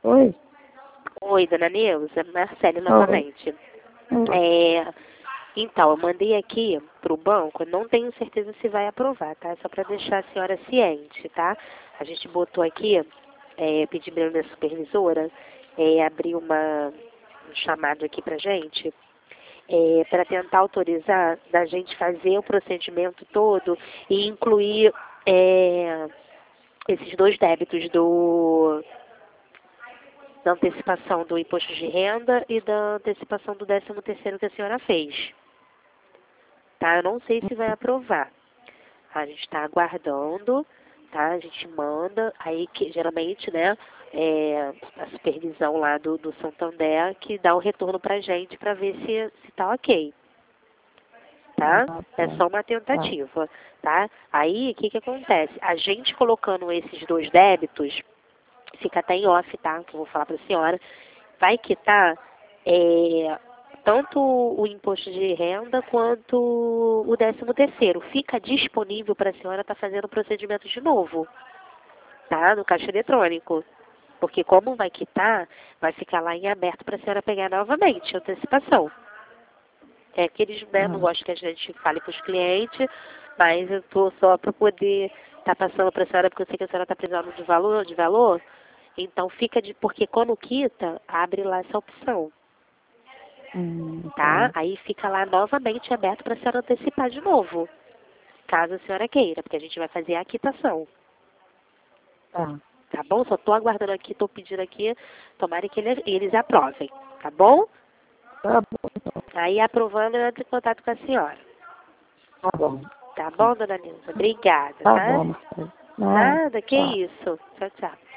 Oi? Oi, dona Neuza, Marcele Oi. novamente. Então, eu mandei aqui para o banco, não tenho certeza se vai aprovar, tá? Só para deixar a senhora ciente, tá? A gente botou aqui, pedi para a minha supervisora abrir um chamado aqui para gente, para tentar autorizar da gente fazer o procedimento todo e incluir esses dois débitos da antecipação do imposto de renda e da antecipação do 13º que a senhora fez. Tá? Eu não sei se vai aprovar. A gente está aguardando, tá? A gente manda, aí que geralmente, né, a supervisão lá do Santander que dá o retorno pra gente para ver se tá ok. Tá? Ah, É tá. só uma tentativa, tá? Aí, o que que acontece? A gente colocando esses dois débitos, fica até em off, tá? Que eu vou falar para a senhora, vai quitar tanto o imposto de renda quanto o 13º. Fica disponível para a senhora estar fazendo o procedimento de novo, tá? No caixa eletrônico. Porque como vai quitar, vai ficar lá em aberto para a senhora pegar novamente a antecipação. É que eles, né, não Ah, gostam que a gente fale para os clientes, mas eu estou só para poder estar passando para a senhora, porque eu sei que a senhora está precisando de valor, então fica porque quando quita, abre lá essa opção, tá? tá. Aí fica lá novamente aberto para a senhora antecipar de novo, caso a senhora queira, porque a gente vai fazer a quitação, Tá. tá bom? Só estou aguardando aqui, estou pedindo aqui, tomara que eles aprovem, tá bom? Tá bom, então. Aí aprovando, eu entro em contato com a senhora. Tá bom. Tá bom, dona Nilza? Obrigada, Tá tá? bom, Marcelo. Nada. Nada, que Tchau. isso. Tchau, tchau.